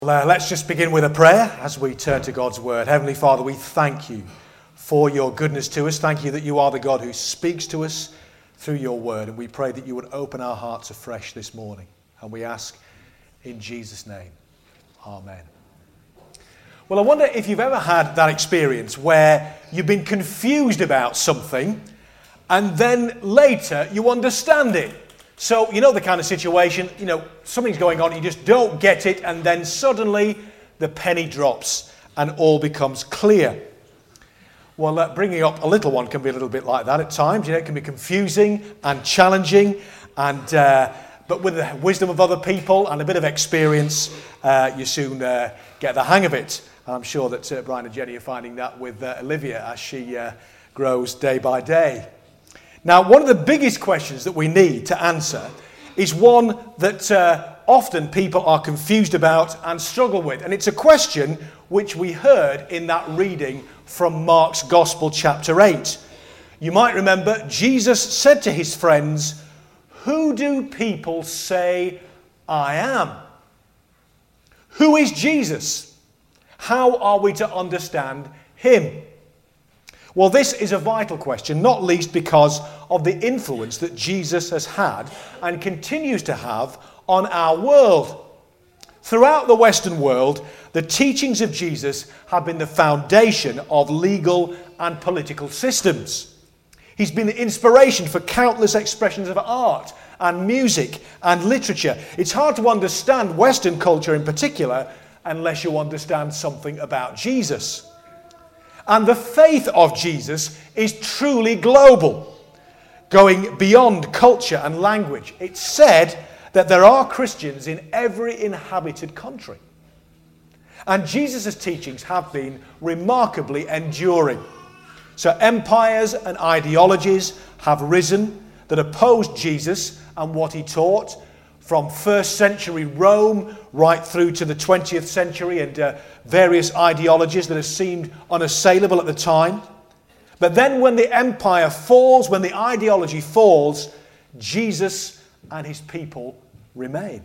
Let's just begin with a prayer as we turn to God's word. Heavenly Father, we thank you for your goodness to us. Thank you that you are the God who speaks to us through your word. And we pray that you would open our hearts afresh this morning. And we ask in Jesus' name, amen. Well, I wonder if you've ever had that experience where you've been confused about something and then later you understand it. So, you know the kind of situation, something's going on, you just don't get it, and then suddenly the penny drops and all becomes clear. Well, bringing up a little one can be a little bit like that at times. It can be confusing and challenging, but with the wisdom of other people and a bit of experience, you soon get the hang of it. And I'm sure that Brian and Jenny are finding that with Olivia as she grows day by day. Now, one of the biggest questions that we need to answer is one that often people are confused about and struggle with. And it's a question which we heard in that reading from Mark's Gospel, chapter 8. You might remember Jesus said to his friends, "Who do people say I am?" Who is Jesus? How are we to understand him? Well, this is a vital question, not least because of the influence that Jesus has had and continues to have on our world. Throughout the Western world, the teachings of Jesus have been the foundation of legal and political systems. He's been the inspiration for countless expressions of art and music and literature. It's hard to understand Western culture in particular unless you understand something about Jesus. And the faith of Jesus is truly global, going beyond culture and language. It's said that there are Christians in every inhabited country. And Jesus' teachings have been remarkably enduring. So empires and ideologies have risen that opposed Jesus and what he taught, from first century Rome right through to the 20th century and various ideologies that have seemed unassailable at the time. But then when the empire falls, when the ideology falls, Jesus and his people remain.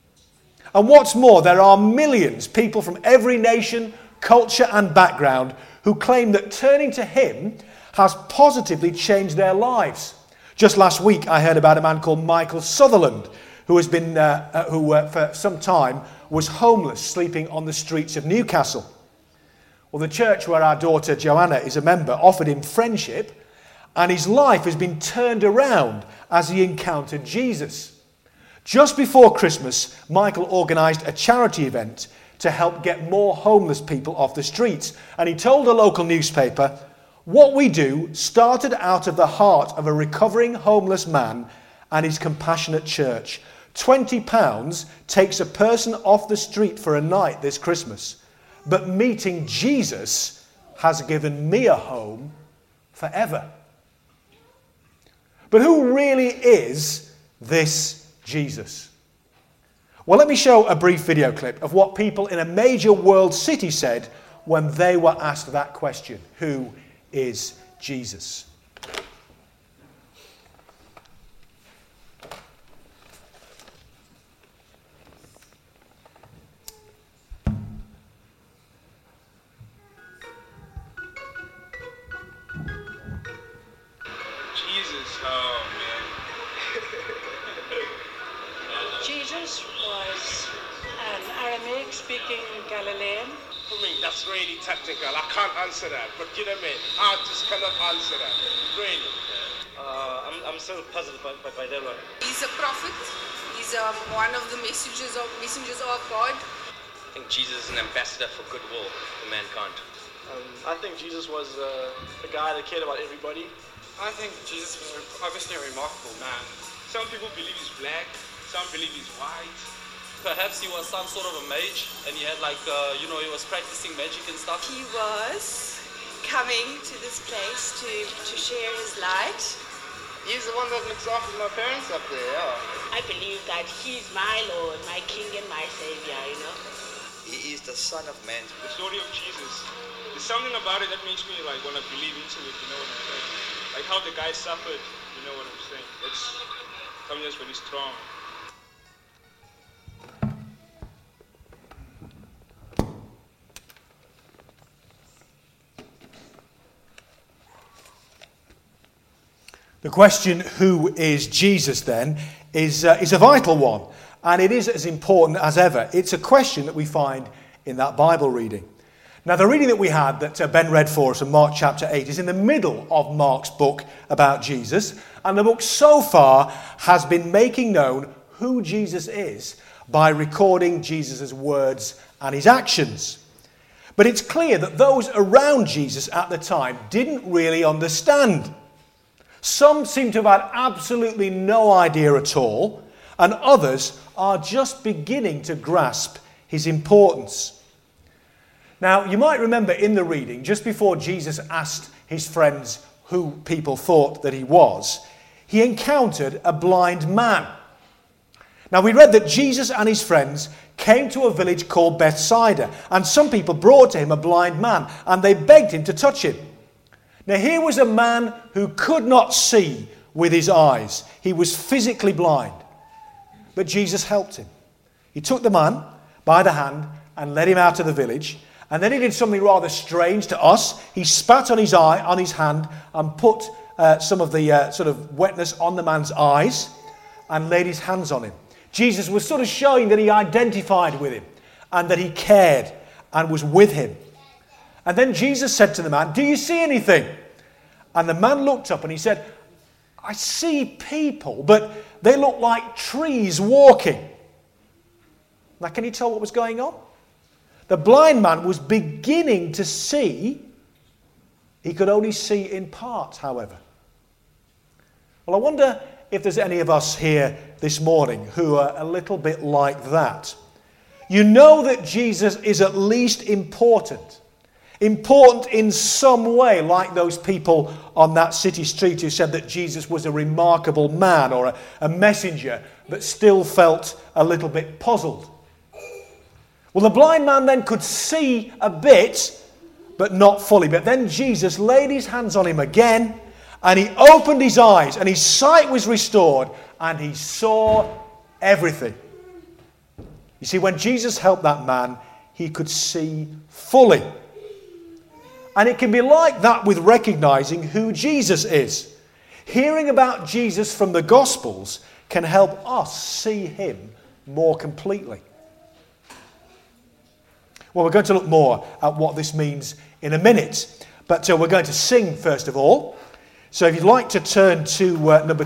And what's more, there are millions, people from every nation, culture and background, who claim that turning to him has positively changed their lives. Just last week I heard about a man called Michael Sutherland, who has been, for some time was homeless, sleeping on the streets of Newcastle. Well, the church where our daughter Joanna is a member offered him friendship, and his life has been turned around as he encountered Jesus. Just before Christmas, Michael organised a charity event to help get more homeless people off the streets, and he told a local newspaper, "What we do started out of the heart of a recovering homeless man and his compassionate church. £20 takes a person off the street for a night this Christmas. But meeting Jesus has given me a home forever." But who really is this Jesus? Well, let me show a brief video clip of what people in a major world city said when they were asked that question. Who is Jesus? Jesus was an Aramaic-speaking Galilean. For me, that's really technical. I can't answer that. But you know what I mean? I just cannot answer that. Really. I'm still puzzled by that one. He's a prophet. He's one of the messengers of God. I think Jesus is an ambassador for goodwill for mankind. I think Jesus was a guy that cared about everybody. I think Jesus was obviously a remarkable man. Some people believe he's black. Some believe he's white. Perhaps he was some sort of a mage and he had he was practicing magic and stuff. He was coming to this place to share his light. He's the one that looks after my parents up there, yeah. I believe that he's my Lord, my King and my Savior, He is the Son of Man. The story of Jesus. There's something about it that makes me want to believe into it, you know what I'm saying? Like how the guy suffered, you know what I'm saying? It's something that's really strong. The question, who is Jesus then, is a vital one. And it is as important as ever. It's a question that we find in that Bible reading. Now, the reading that we had that Ben read for us in Mark chapter 8 is in the middle of Mark's book about Jesus. And the book so far has been making known who Jesus is by recording Jesus' words and his actions. But it's clear that those around Jesus at the time didn't really understand. Some seem to have had absolutely no idea at all, and others are just beginning to grasp his importance. Now, you might remember in the reading, just before Jesus asked his friends who people thought that he was, he encountered a blind man. Now, we read that Jesus and his friends came to a village called Bethsaida, and some people brought to him a blind man, and they begged him to touch him. Now, here was a man who could not see with his eyes. He was physically blind. But Jesus helped him. He took the man by the hand and led him out of the village. And then he did something rather strange to us. He spat on his eye, on his hand, and put some of the sort of wetness on the man's eyes and laid his hands on him. Jesus was sort of showing that he identified with him and that he cared and was with him. And then Jesus said to the man, "Do you see anything?" And the man looked up and he said, "I see people, but they look like trees walking." Now, can you tell what was going on? The blind man was beginning to see. He could only see in part, however. Well, I wonder if there's any of us here this morning who are a little bit like that. You know that Jesus is at least important. Important in some way, like those people on that city street who said that Jesus was a remarkable man or a messenger, but still felt a little bit puzzled. Well, the blind man then could see a bit, but not fully. But then Jesus laid his hands on him again, and he opened his eyes, and his sight was restored, and he saw everything. You see, when Jesus helped that man, he could see fully. And it can be like that with recognizing who Jesus is. Hearing about Jesus from the Gospels can help us see him more completely. Well, we're going to look more at what this means in a minute. But we're going to sing first of all. So if you'd like to turn to number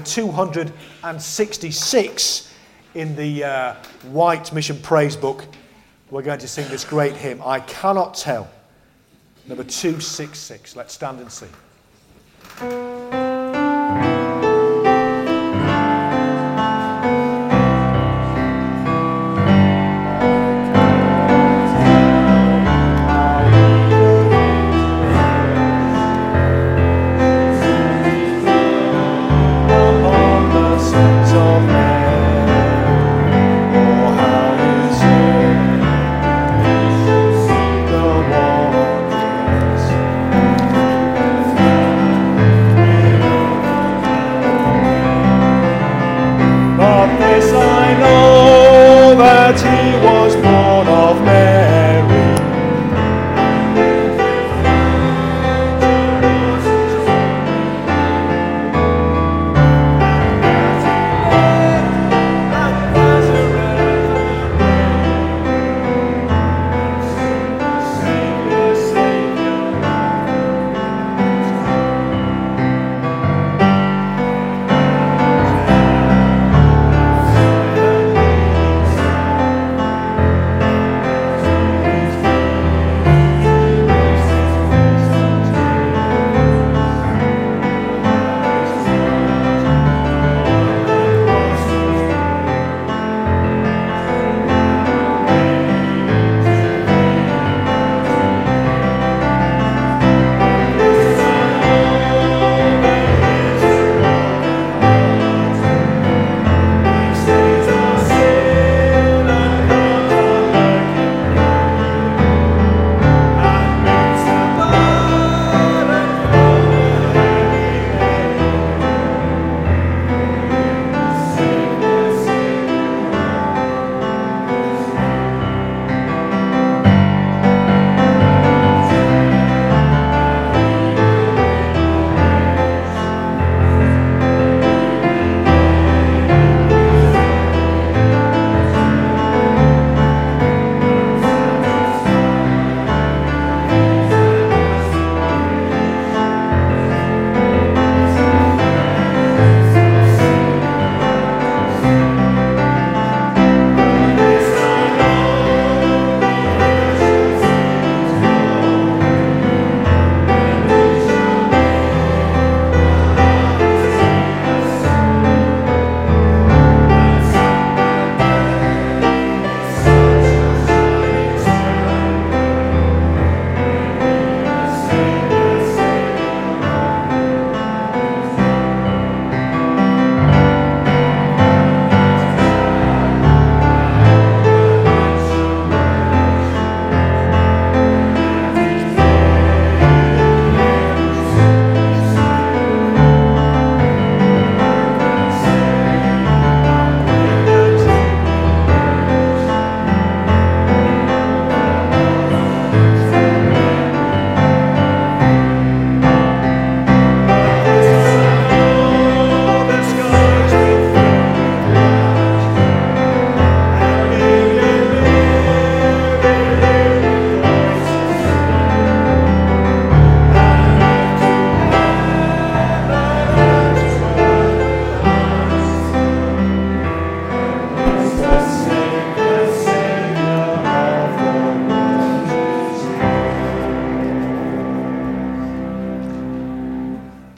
266 in the White Mission Praise Book, we're going to sing this great hymn, "I Cannot Tell." Number 266. Let's stand and sing. Thank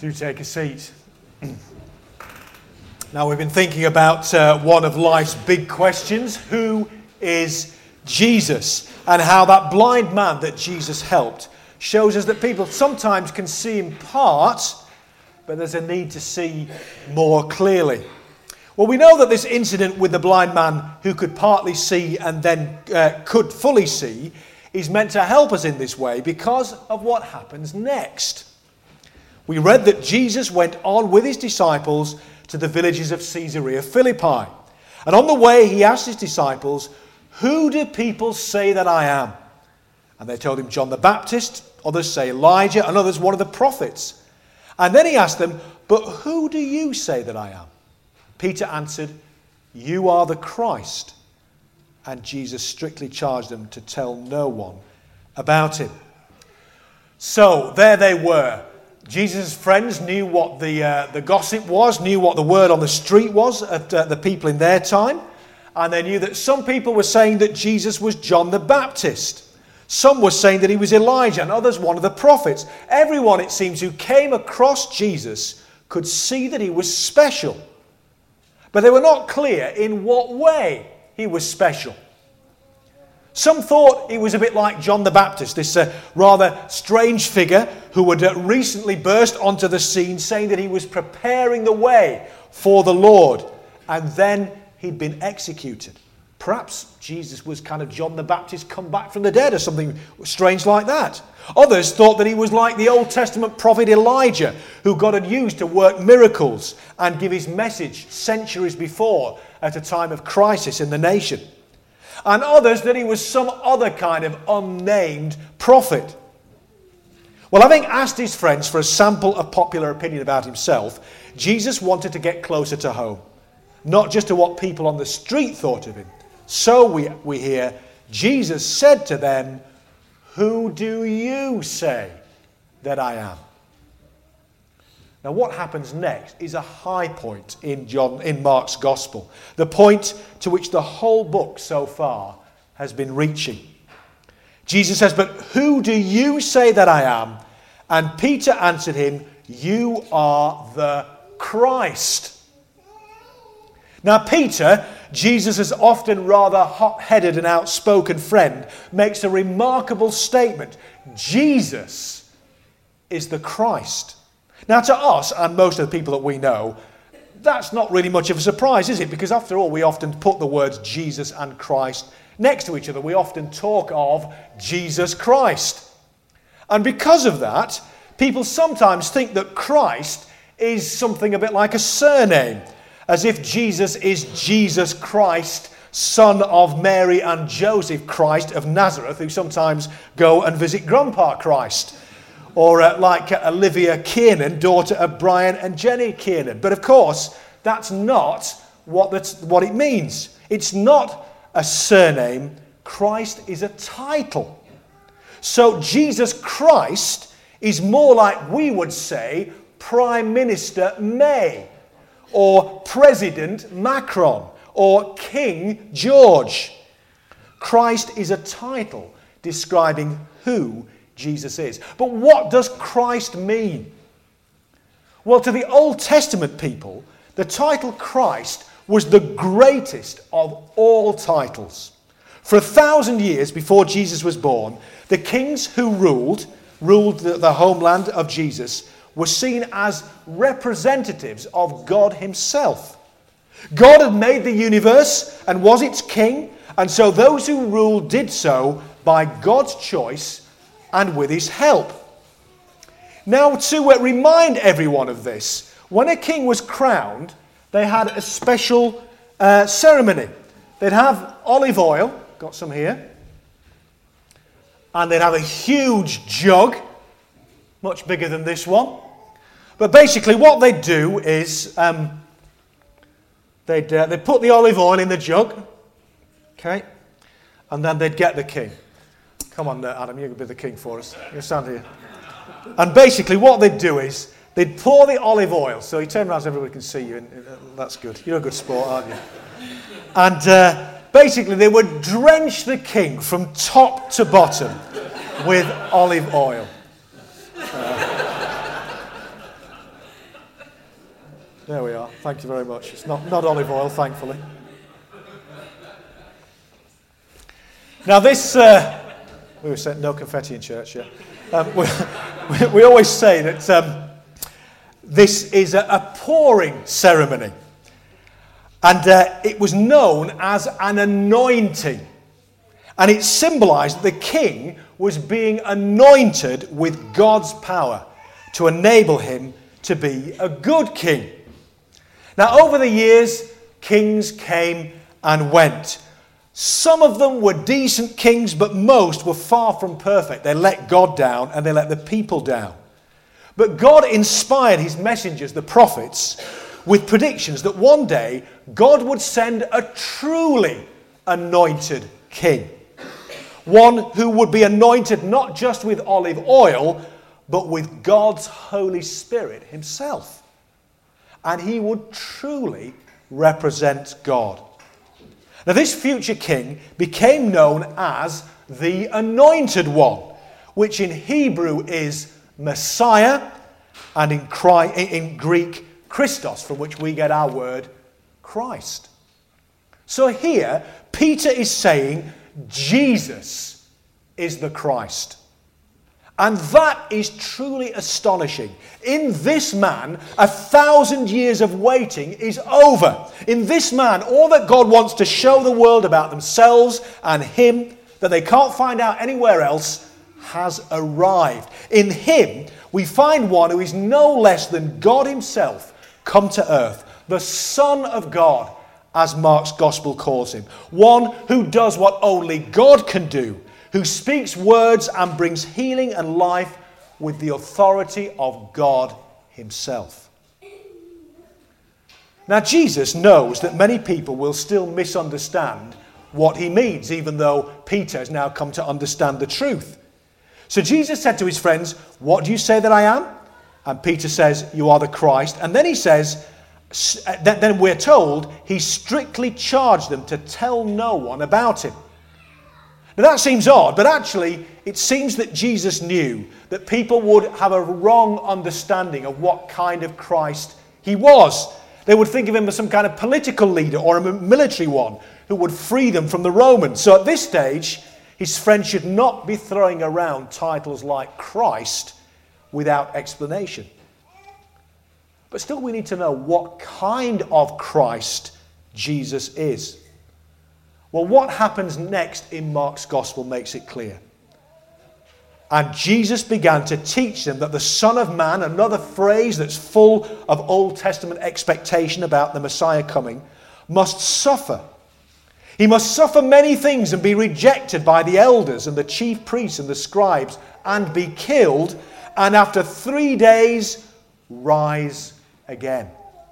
Do take a seat. Now, we've been thinking about one of life's big questions. Who is Jesus? And how that blind man that Jesus helped shows us that people sometimes can see in part, but there's a need to see more clearly. Well, we know that this incident with the blind man who could partly see and then could fully see is meant to help us in this way because of what happens next. We read that Jesus went on with his disciples to the villages of Caesarea Philippi. And on the way, he asked his disciples, "Who do people say that I am?" And they told him John the Baptist, others say Elijah, and others one of the prophets. And then he asked them, "But who do you say that I am?" Peter answered, "You are the Christ." And Jesus strictly charged them to tell no one about him. So there they were. Jesus' friends knew what the gossip was, knew what the word on the street was at the people in their time. And they knew that some people were saying that Jesus was John the Baptist. Some were saying that he was Elijah, and others one of the prophets. Everyone, it seems, who came across Jesus could see that he was special. But they were not clear in what way he was special. Some thought he was a bit like John the Baptist, this rather strange figure who had recently burst onto the scene saying that he was preparing the way for the Lord, and then he'd been executed. Perhaps Jesus was kind of John the Baptist come back from the dead or something strange like that. Others thought that he was like the Old Testament prophet Elijah, who God had used to work miracles and give his message centuries before at a time of crisis in the nation. And others that he was some other kind of unnamed prophet. Well, having asked his friends for a sample of popular opinion about himself, Jesus wanted to get closer to home, not just to what people on the street thought of him. So we hear Jesus said to them, "Who do you say that I am?" Now, what happens next is a high point in Mark's Gospel, the point to which the whole book so far has been reaching. Jesus says, "But who do you say that I am?" And Peter answered him, "You are the Christ." Now, Peter, Jesus' often rather hot-headed and outspoken friend, makes a remarkable statement. Jesus is the Christ. Now, to us, and most of the people that we know, that's not really much of a surprise, is it? Because after all, we often put the words Jesus and Christ next to each other. We often talk of Jesus Christ. And because of that, people sometimes think that Christ is something a bit like a surname, as if Jesus is Jesus Christ, son of Mary and Joseph Christ of Nazareth, who sometimes go and visit Grandpa Christ. Or like Olivia Kiernan, daughter of Brian and Jenny Kiernan. But of course, that's not what it means. It's not a surname. Christ is a title. So Jesus Christ is more like, we would say, Prime Minister May, or President Macron, or King George. Christ is a title describing who Jesus is. But what does Christ mean? Well, to the Old Testament people, the title Christ was the greatest of all titles. For 1,000 years before Jesus was born, the kings who ruled the homeland of Jesus were seen as representatives of God himself. God had made the universe and was its king, and so those who ruled did so by God's choice and with his help. Now, to remind everyone of this, when a king was crowned, they had a special ceremony. They'd have olive oil, got some here, and they'd have a huge jug, much bigger than this one. But basically what they'd do is they'd put the olive oil in the jug, okay, and then they'd get the king. Come on, Adam, you can be the king for us. You stand here. And basically what they'd do is they'd pour the olive oil. So you turn around so everybody can see you. And that's good. You're a good sport, aren't you? And basically they would drench the king from top to bottom with olive oil. There we are. Thank you very much. It's not olive oil, thankfully. Now this, we were saying no confetti in church, yeah. We always say that this is a pouring ceremony. And it was known as an anointing. And it symbolized that the king was being anointed with God's power to enable him to be a good king. Now, over the years, kings came and went. Some of them were decent kings, but most were far from perfect. They let God down and they let the people down. But God inspired his messengers, the prophets, with predictions that one day God would send a truly anointed king. One who would be anointed not just with olive oil, but with God's Holy Spirit himself. And he would truly represent God. Now this future king became known as the Anointed One, which in Hebrew is Messiah, and in Greek, Christos, from which we get our word Christ. So here, Peter is saying Jesus is the Christ. And that is truly astonishing. In this man, 1,000 years of waiting is over. In this man, all that God wants to show the world about themselves and him that they can't find out anywhere else has arrived. In him, we find one who is no less than God himself come to earth, the Son of God, as Mark's Gospel calls him. One who does what only God can do, who speaks words and brings healing and life with the authority of God himself. Now, Jesus knows that many people will still misunderstand what he means, even though Peter has now come to understand the truth. So Jesus said to his friends, "What do you say that I am?" And Peter says, "You are the Christ." And then he says, then we're told he strictly charged them to tell no one about him. Now that seems odd, but actually it seems that Jesus knew that people would have a wrong understanding of what kind of Christ he was. They would think of him as some kind of political leader or a military one who would free them from the Romans. So at this stage, his friends should not be throwing around titles like Christ without explanation. But still we need to know what kind of Christ Jesus is. Well, what happens next in Mark's Gospel makes it clear. And Jesus began to teach them that the Son of Man, another phrase that's full of Old Testament expectation about the Messiah coming, must suffer. He must suffer many things and be rejected by the elders and the chief priests and the scribes and be killed, and after 3 days rise again.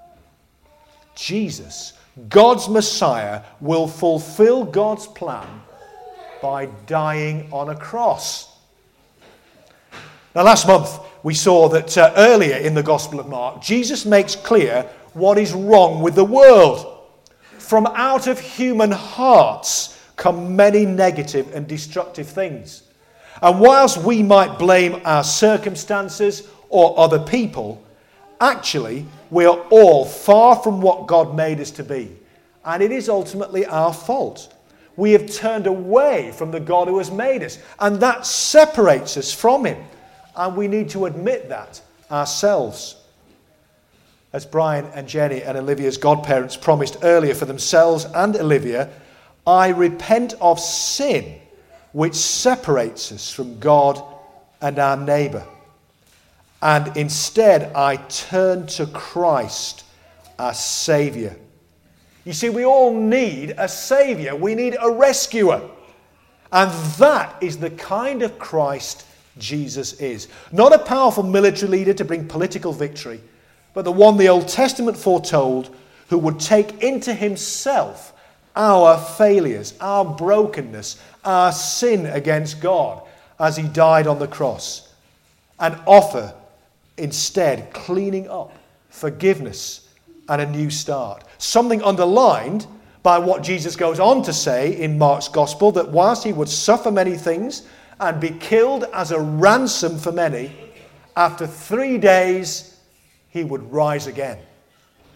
Jesus, God's Messiah, will fulfill God's plan by dying on a cross. Now last month we saw that earlier in the Gospel of Mark, Jesus makes clear what is wrong with the world. From out of human hearts come many negative and destructive things. And whilst we might blame our circumstances or other people, actually we are all far from what God made us to be. And it is ultimately our fault. We have turned away from the God who has made us. And that separates us from him. And we need to admit that ourselves. As Brian and Jenny and Olivia's godparents promised earlier for themselves and Olivia, I repent of sin which separates us from God and our neighbour. And instead I turn to Christ, our Saviour. You see, we all need a Saviour. We need a rescuer. And that is the kind of Christ Jesus is. Not a powerful military leader to bring political victory, but the one the Old Testament foretold, who would take into himself our failures, our brokenness, our sin against God as he died on the cross, and offer instead cleaning up, forgiveness, and a new start. Something underlined by what Jesus goes on to say in Mark's Gospel, that whilst he would suffer many things and be killed as a ransom for many, after 3 days he would rise again.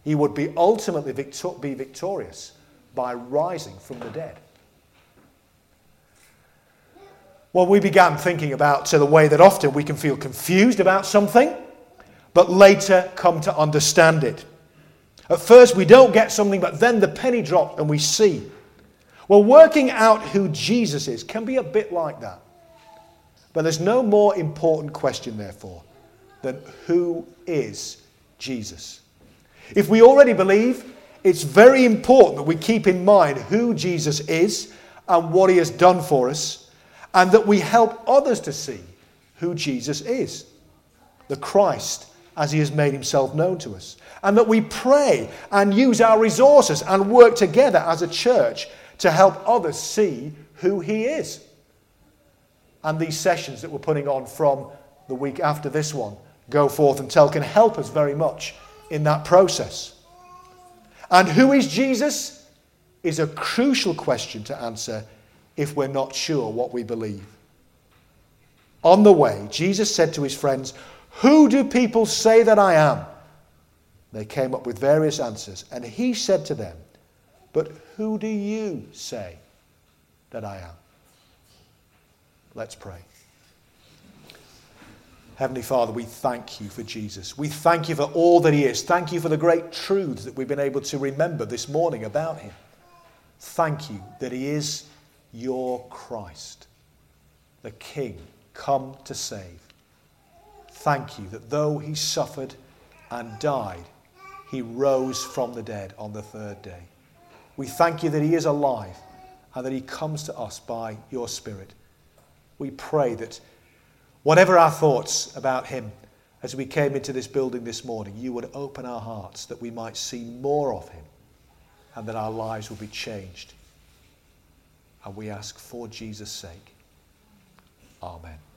he would be ultimately be victorious by rising from the dead. Well, we began thinking about the way that often we can feel confused about something, but later come to understand it. At first we don't get something, but then the penny drops and we see. Well, working out who Jesus is can be a bit like that. But there's no more important question, therefore, than who is Jesus? If we already believe, it's very important that we keep in mind who Jesus is and what he has done for us, and that we help others to see who Jesus is, the Christ, as he has made himself known to us. And that we pray and use our resources and work together as a church to help others see who he is. And these sessions that we're putting on from the week after this one, Go Forth and Tell, can help us very much in that process. And who is Jesus is a crucial question to answer if we're not sure what we believe. On the way, Jesus said to his friends, "Who do people say that I am?" They came up with various answers, and he said to them, "But who do you say that I am?" Let's pray. Heavenly Father, we thank you for Jesus. We thank you for all that he is. Thank you for the great truths that we've been able to remember this morning about him. Thank you that he is your Christ, the King, come to save. Thank you that though he suffered and died, he rose from the dead on the third day. We thank you that he is alive and that he comes to us by your Spirit. We pray that whatever our thoughts about him as we came into this building this morning, you would open our hearts that we might see more of him and that our lives will be changed. And we ask for Jesus' sake. Amen.